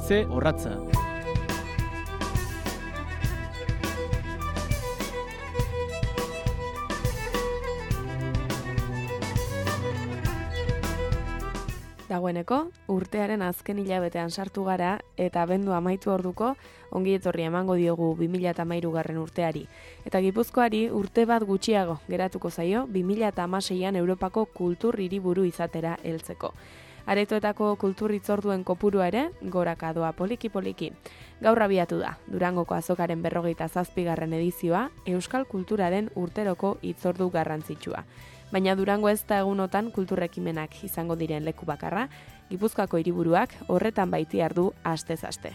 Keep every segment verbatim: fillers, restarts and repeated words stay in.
Haize Orratza. Dagoeneko, urtearen azken hilabetean sartu gara eta abendu amaitu orduko ongi etorri emango diogu bi mila hamairugarren urteari. Eta Gipuzkoari urte bat gutxiago geratuko zaio bi mila hamaseian Europako kultur hiriburu izatera heltzeko. Aretoetako kultur hitzorduen kopurua ere goraka doa poliki-poliki. Gaur abiatu da, Durangoko azokaren berrogeita zazpigarren edizioa, Euskal Kulturaren urteroko hitzordu garrantzitsua. Baina Durango ez da egunotan kulturrekimenak izango diren leku bakarra, Gipuzkoako hiriburuak horretan baiti ardu astez aste.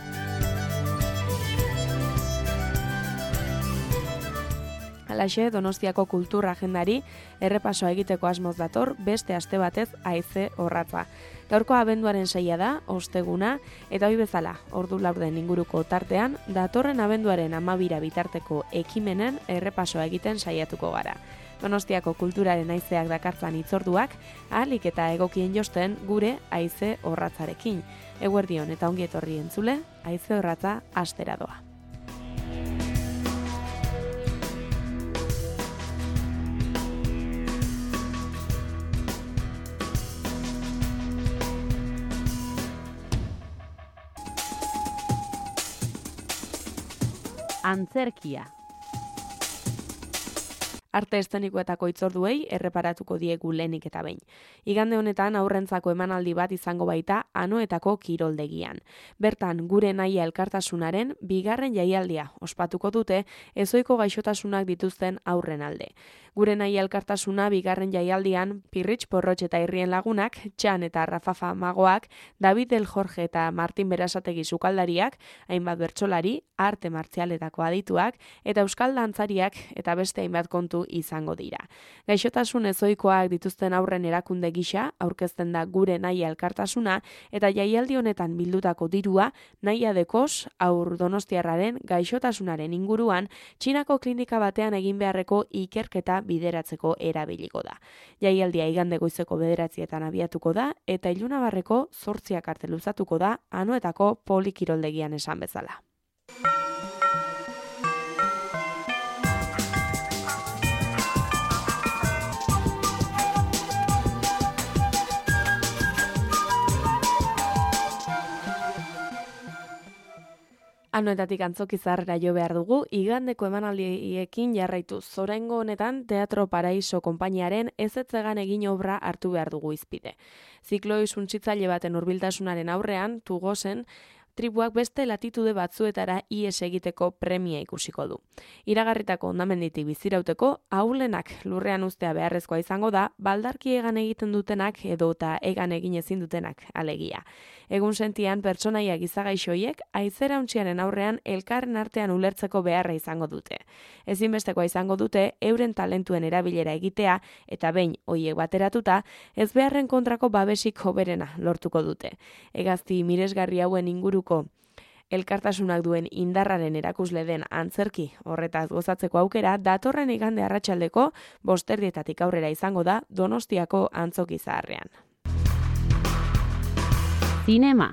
Halaxe, Donostiako kultur agendari errepasoa egiteko asmoz dator beste aste batez Haize Orratza. Gaurko abenduaren seia da, osteguna, eta hori bezala, ordu laurden inguruko tartean, datorren abenduaren amabira bitarteko ekimenen errepasoa egiten saiatuko gara. Donostiako kulturaren haizeak dakartzan hitzorduak, ahalik eta egokien josten gure Haize Orratzarekin. Eguerdion eta ongi etorri entzule, Haize Orratza astera doa. Antzerkia. Arte eszenikoetako hitzorduei erreparatuko diegu lehenik eta behin. Igande honetan aurrentzako emanaldi bat izango baita Anoetako kiroldegian. Bertan gure nahia elkartasunaren bigarren jaialdia ospatuko dute ezohiko gaixotasunak dituzten aurren alde. Gure nahia elkartasuna bigarren jaialdian Pirritx Porrotx eta Irrien Lagunak, Txan eta Rafafa Magoak, David El Jorge eta Martin Berasategi sukaldariak, hainbat bertsolari, arte martzialetako adituak eta euskal dantzariak eta beste hainbat kontu izango dira. Gaixotasun ezohikoak dituzten aurren erakunde gisa aurkezten da gure nahia elkartasuna eta jaialdi honetan bildutako dirua Nahia Dekos aur donostiarraren gaixotasunaren inguruan Txinako klinika batean egin beharreko ikerketa bideratzeko erabiliko da. Jaialdia igande goizeko bederatzietan abiatuko da eta ilunabarreko zortziak arte luzatuko da Anoetako polikiroldegian esan bezala. Anoetatik antzoki zaharrera jo behar dugu, igandeko emanaldiekin jarraituz. Oraingo honetan Teatro Paraiso konpainiaren ezetzegan egin obra hartu behar dugu izpide. Zikloi suntsitzaile baten hurbiltasunaren aurrean, Tugosen, tribuak beste latitude batzuetara ihes egiteko premia ikusiko du. Iragarritako hondamenditik bizirauteko, ahulenak lurrean uztea beharrezkoa izango da, baldarki egan egiten dutenak edo eta egan egin ezin dutenak alegia. Egun sentian pertsonaiak izagaixoiek haizerauntziaren aurrean elkarren artean ulertzeko beharra izango dute. Ezinbestekoa izango dute euren talentuen erabilera egitea eta behin hoiek bateratuta ez beharren kontrako babesik hoberena lortuko dute. Hegazti miresgarri hauen inguruko elkartasunak duen indarraren erakusle den antzerki horretaz gozatzeko aukera datorren igande arratsaldeko bosterdietatik aurrera izango da Donostiako antzoki zaharrean. Zinema.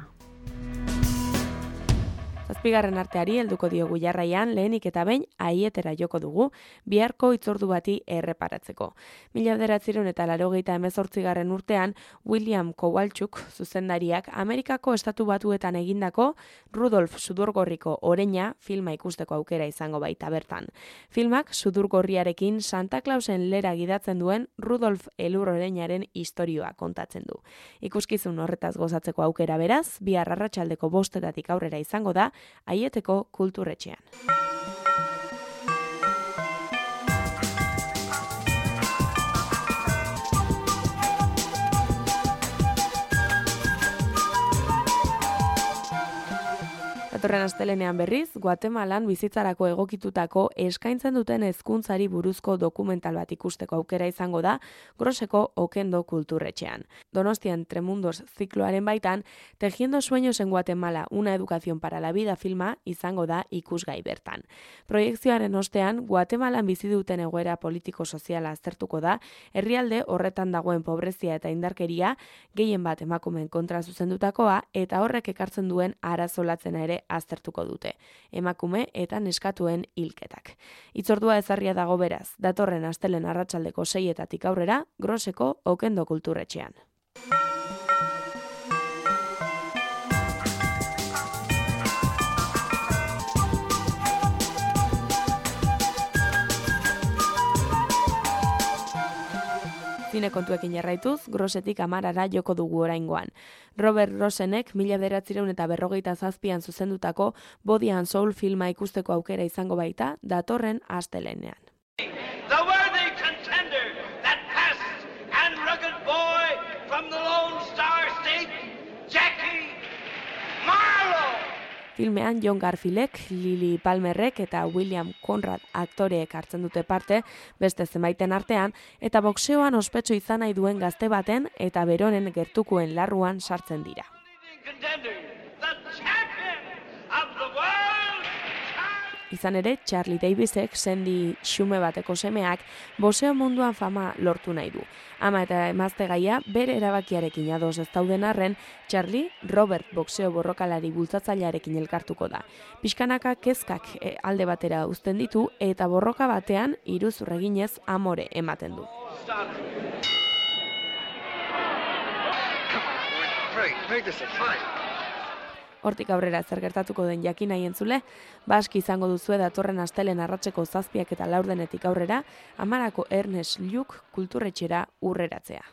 Zazpigarren arteari helduko diogu jarraian lehenik eta behin aietera joko dugu biharko hitzordu bati erreparatzeko. Mila bederatziehun eta laurogeita hemezortzigarren urtean William Kowalczuk zuzendariak Amerikako Estatu Batuetan egindako Rudolf Sudurgorriko Oreina filma ikusteko aukera izango baita bertan. Filmak Sudurgorriarekin Santa Clausen lera gidatzen duen Rudolf Elur Oreinaren istorioa kontatzen du. Ikuskizun horretaz gozatzeko aukera beraz, bihar arratsaldeko bostetatik aurrera izango da Aieteko kulturretxean. Datorren astelenean berriz, Guatemalan bizitzarako egokitutako eskaintzen duten hezkuntzari buruzko dokumental bat ikusteko aukera izango da Groseko Okendo kulturretxean. Donostian Tremundos zikloaren baitan, Tejiendo sueños en Guatemala, una educación para la vida filma izango da ikusgai bertan. Proiekzioaren ostean, Guatemalan bizi duten egoera politiko-soziala aztertuko da, herrialde horretan dagoen pobrezia eta indarkeria, gehien bat emakumeen kontra zuzendutakoa eta horrek ekartzen duen arazolatzena ere aztertuko dute. Emakume eta neskatuen hilketak. Itzordua ezarria dago beraz, datorren astelen arratsaldeko seietatik aurrera, Groseko Okendo kulturretxean. Zine kontuekin jarraituz, Grosetik amarara joko dugu oraingoan. Robert Rosenek mila bederatziehun eta berrogeita zazpian zuzendutako Body and Soul filma ikusteko aukera izango baita datorren astelenean. The worthy contender that passed and rugged boy from the Lone Star State, Jackie Marlowe. Filmean John Garfieldek, Lily Palmerrek eta William Conrad aktoreek hartzen dute parte, beste zenbaiten artean, eta boxeoan ospetsu izan nahi duen gazte baten eta beronen gertukoen larruan sartzen dira. Izan ere, Charlie Davisek, sendi xume bateko semeak, boseo munduan fama lortu nahi du. Ama eta emazte gaia bere erabakiarekin ados ez dauden arren, Charlie Robert boxeo borrokalari bultzatzailearekin elkartuko da. Pixkanaka kezkak alde batera uzten ditu eta borroka batean iruzur eginez amore ematen du. Hortik aurrera zer gertatuko den jakin nahi entzule, baski izango duzue datorren astelen arratseko zazpiak eta laurdenetik aurrera, Amarako Ernest Lluch kulturretxera urreratzea.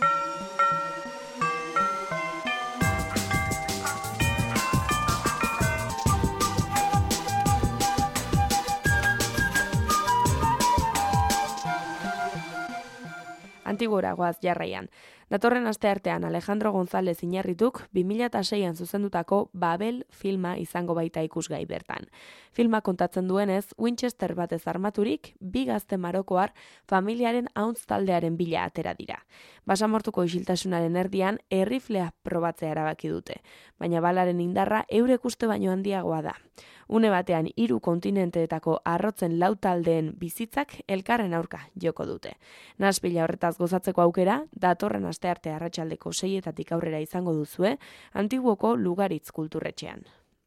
Antigora goaz jarraian. Datorren asteartean Alejandro González Iñarrituk bi mila seian zuzendutako Babel filma izango baita ikusgai bertan. Filma kontatzen duenez, Winchester batez armaturik, bi gazte marokoar familiaren hauntz taldearen bila atera dira. Basamortuko isiltasunaren erdian erriflea probatzea erabaki dute, baina balaren indarra eurek uste baino handiagoa da. Une batean hiru kontinenteetako arrotzen lau taldeen bizitzak elkarren aurka joko dute. Naspila horretaz gozatzeko aukera, datorren astearte arratsaldeko seietatik aurrera izango duzue, Antiguoko Lugaritz kulturretxean.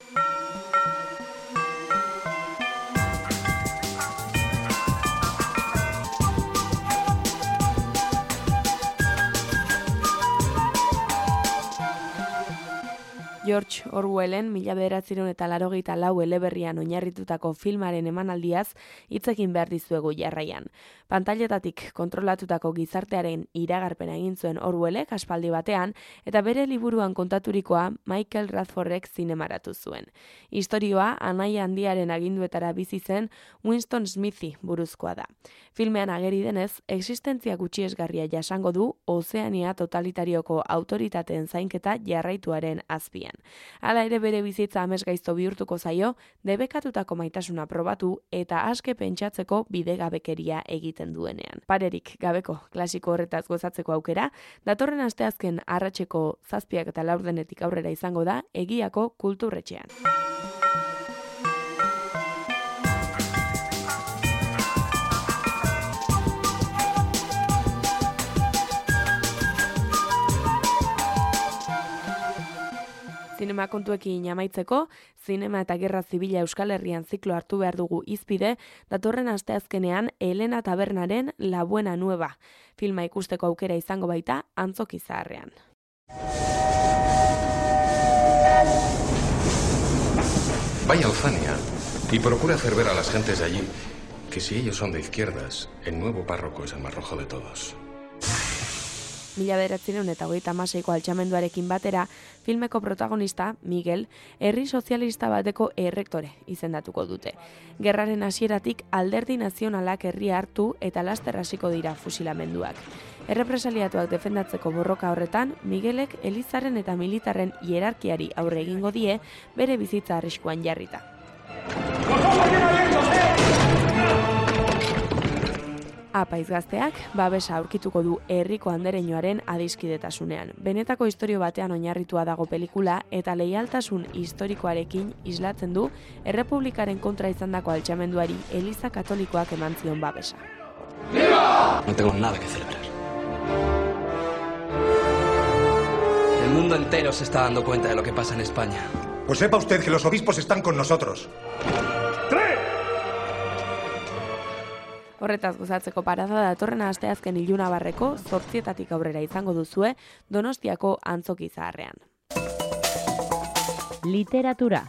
George Orwellen mila bederatziehun eta laurogeita lau eleberrian oinarritutako filmaren emanaldiaz hitzekin behar dizuegu jarraian. Pantailetatik kontrolatutako gizartearen iragarpena egin zuen Orwellek aspaldi batean eta bere liburuan kontaturikoa Michael Radfordek zinemaratu zuen. Istorioa anaia handiaren aginduetara bizi zen Winston Smithy buruzkoa da. Filmean ageri denez, existentzia gutxiesgarria jasango du Ozeania totalitarioko autoritateen zainketa jarraituaren azpian. Hala ere bere bizitza amesgaizto bihurtuko zaio, debekatutako maitasuna probatu eta aske pentsatzeko bidegabekeria egiten duenean. Parerik gabeko klasiko horretaz gozatzeko aukera, datorren asteazken arratseko zazpiak eta laurdenetik aurrera izango da Egiako kulturretxean. Zinema kontuekin amaitzeko, Zinema eta Gerra Zibila Euskal Herrian ziklo hartu behar dugu izpide, datorren asteazkenean Elena Tabernaren La Buena Nueva. Filma ikusteko aukera izango baita Antzoki Zaharrean. Vaya a Alfania y procura hacer ver a las gentes de allí que si ellos son de izquierdas, el nuevo párroco es el más rojo de todos. Mila bederatziehun eta hogeita hamaseiko altxamenduarekin batera, filmeko protagonista, Miguel, herri sozialista bateko errektore izendatuko dute. Gerraren hasieratik alderdi nazionalak herria hartu eta laster hasiko dira fusilamenduak. Errepresaliatuak defendatzeko borroka horretan, Miguelek Elizaren eta militarren hierarkiari aurre egingo die bere bizitza arriskuan jarrita. Apaiz gazteak, babesa aurkituko du herriko andereñoaren adiskidetasunean. Benetako istorio batean oinarritua dago pelikula eta leialtasun historikoarekin islatzen du errepublikaren kontra izandako altxamenduari Eliza Katolikoak eman zion babesa. No tengo nada que celebrar. El mundo entero se está dando cuenta de lo que pasa en España. Pues sepa usted que los obispos están con nosotros. Horretaz gozatzeko parada datorren asteazken Ilunabarreko zortzietatik aurrera izango duzue Donostiako Antzoki Zaharrean. Literatura.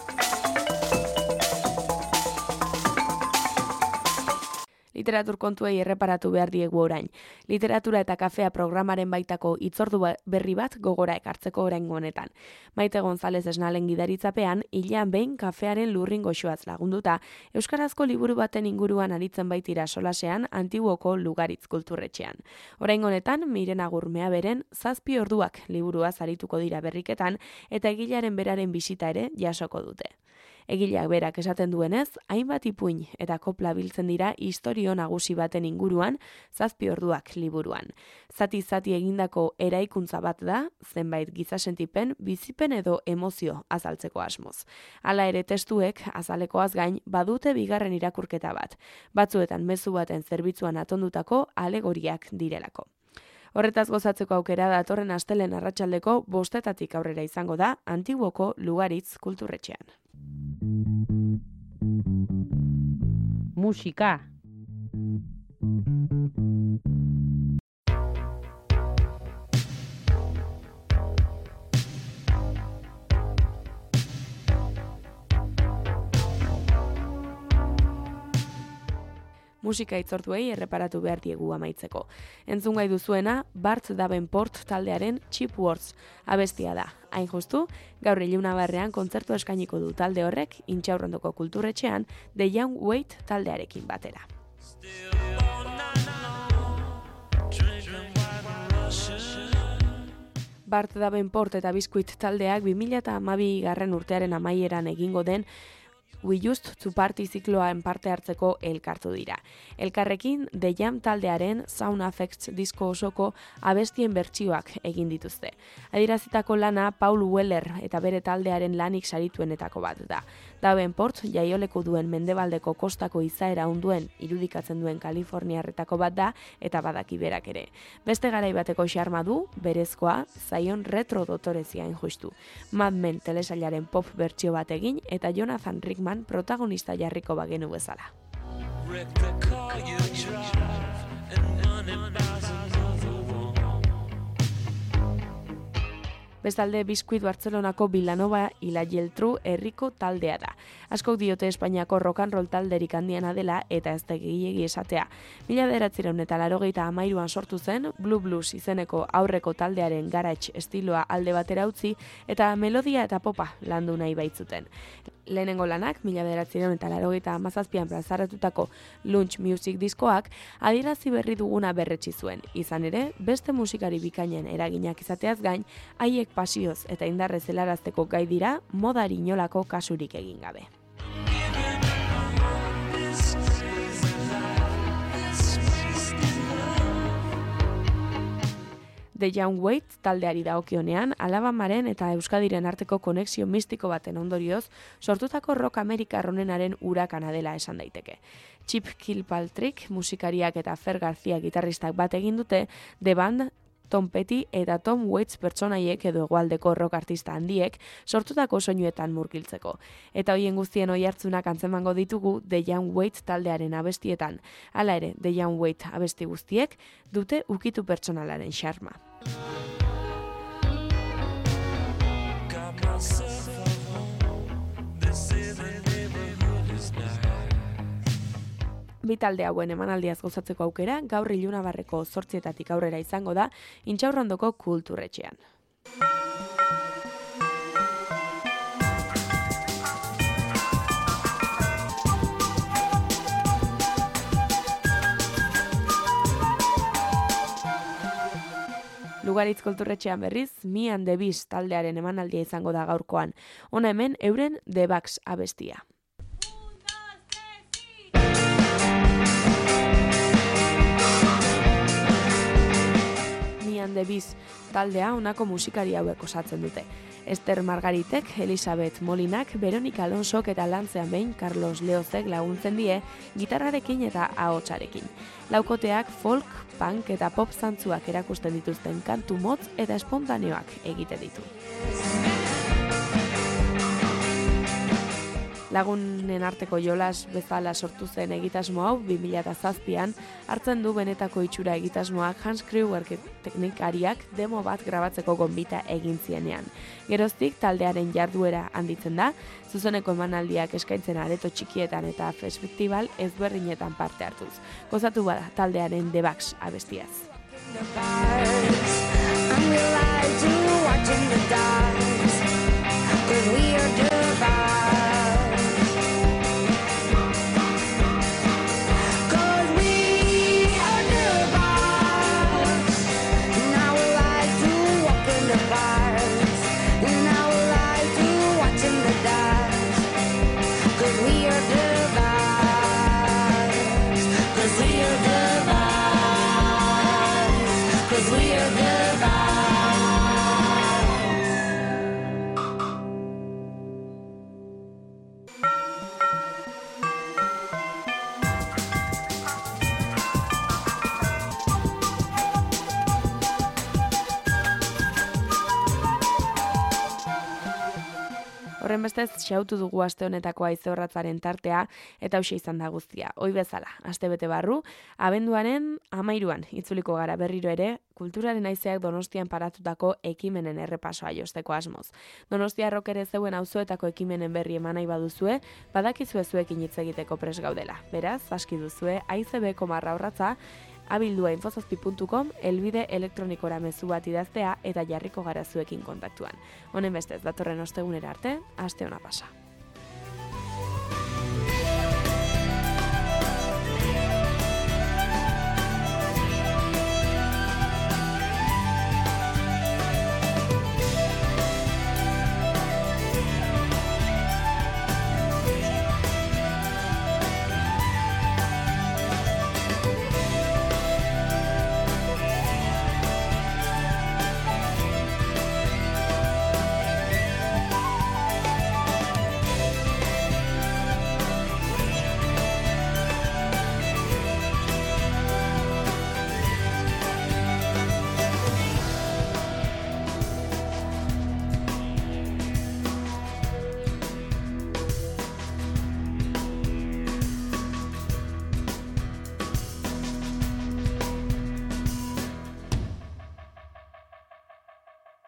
Literatur kontuei erreparatu behar diegu orain. Literatura eta kafea programaren baitako hitzordu berri bat gogora ekartzeko oraingo honetan. Maite González Esnalen gidaritzapean, hilean behin kafearen lurrin goxoaz lagunduta, euskarazko liburu baten inguruan aritzen baitira solasean Antiguoko Lugaritz kulturretxean. Oraingo honetan, Miren Agurmea beren zazpi orduak liburua zarituko dira berriketan eta egilaren beraren bisita ere jasoko dute. Egileak berak esaten duenez, hainbat ipuin eta kopla biltzen dira istorio nagusi baten inguruan, zazpi orduak liburuan. Zati-zati egindako eraikuntza bat da, zenbait gizasentipen, bizipen edo emozio azaltzeko asmoz. Hala ere testuek, azalekoaz gain, badute bigarren irakurketa bat, batzuetan mezu baten zerbitzuan atondutako alegoriak direlako. Horretaz gozatzeko aukera datorren astelen arratsaldeko bostetatik aurrera izango da Antiguoko Lugaritz kulturretxean. Musika. Musika itzortuei erreparatu behar diegu amaitzeko. Entzun gai duzuena, Bart Davenport taldearen Cheap Words abestia da. Hain justu, gaur Ilunabarrean kontzertu eskainiko du talde horrek Intxaurrondoko kulturretxean The Young Wait taldearekin batera. Bart Davenport eta Biskuit taldeak bi mila hamabi garren urtearen amaieran egingo den We Used to Party zikloan parte hartzeko elkartu dira. Elkarrekin The Jam taldearen Sound Effects disko osoko abestien bertsioak egin dituzte. Adierazitako lana Paul Weller eta bere taldearen lanik sarituenetako bat da. Davenport jaioleko duen mendebaldeko kostako izaera unduen irudikatzen duen Kaliforniarretako bat da eta badaki berak ere. Beste garai bateko xarma du, berezkoa, zaion retro dotorezia injustu. Mad Men telesailaren pop bertsio bat egin eta Jonathan Rickman protagonista jarriko bagenu bezala. Bestalde, Biskuit Bartzelonako Villanova y la Geltrú herriko taldea da. Askok diote Espainiako rock and roll talderik handiena dela eta ez da gehiegi esatea. Mila bederatziehun eta laurogeita hamairuan sortu zen, Blue Blues izeneko aurreko taldearen garage estiloa alde batera utzi eta melodia eta popa landu nahi baitzuten. Lehenengo lanak, mila bederatziehun eta laurogeita hamazazpian plazarratutako Lunch Music diskoak adierazi berri duguna berretsi zuen. Izan ere, beste musikari bikainen eraginak izateaz gain, haiek pasioz eta indarrez helarazteko gai dira modari inolako kasurik egin gabe. The Young Wait taldeari dagokionean, Alabamaren eta Euskadiren arteko konexio mistiko baten ondorioz, sortutako rock amerikar honenaren urakana dela esan daiteke. Chip Kilpatrick musikariak eta Fer García gitarristak bat egin dute, The Band, Tom Petty eta Tom Waits pertsonaiek edo hegoaldeko rock artista handiek sortutako soinuetan murgiltzeko. Eta hoien guztien oihartzunak antzemango ditugu The Young Wait taldearen abestietan. Hala ere, The Young Wait abesti guztiek dute ukitu pertsonalaren xarma. Bi talde hauen emanaldiaz gozatzeko aukera gaur Ilunabarreko zortzietatik aurrera izango da Intxaurrondoko kulturretxean. Ugaritz kulturretxean berriz, Me and the Beast taldearen emanaldia izango da gaurkoan. Hona hemen euren The Bugs abestia. Me and the Beast taldea honako musikari hauek osatzen dute. Esther Margaritek, Elisabeth Molinak, Veronika Alonsok eta lantzean behin Carlos Leozek laguntzen die gitarrarekin eta ahotsarekin. Laukoteak folk, punk eta pop zantzuak erakusten dituzten kantu motz eta espontaneoak egite ditu. Lagunen arteko jolas bezala sortu zen egitasmo hau bi mila zazpian hartzen du benetako itxura egitasmoak Hans Kreuger teknikariak demo bat grabatzeko gonbita egin zienean. Geroztik taldearen jarduera handitzen da, zuzeneko emanaldiak eskaintzen areto txikietan eta festival ezberdinetan parte hartuz. Gozatu bada taldearen The Bugs abestiaz. Horren bestez, xautu dugu aste honetako haizeorratzaren tartea eta hauxe izan da guztia. Hoi bezala, astebete barru, abenduaren hamairuan itzuliko gara berriro ere, kulturaren haizeak Donostian paratutako ekimenen errepasoa josteko asmoz. Donostia rockere zeuen auzoetako ekimenen berri eman nahi baduzue, badakizue zuekin hitz egiteko pres gaudela. Beraz, aski duzue, aizebeko marra horratza, abildua infozazpi puntu com, elbide elektronikora mezu bat idaztea eta jarriko gara zuekin kontaktuan. Honen bestez, datorren ostegunera arte, aste ona pasa.